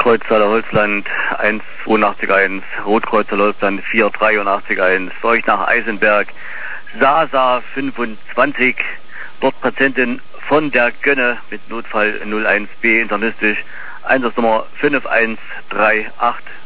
Kreuztaler Holzland 182.1, Rotkreuzer Holzland 483.1, Seuchnach Eisenberg, Sasa 25, dort Patientin von der Gönne mit Notfall 01B internistisch, Einsatznummer 5138.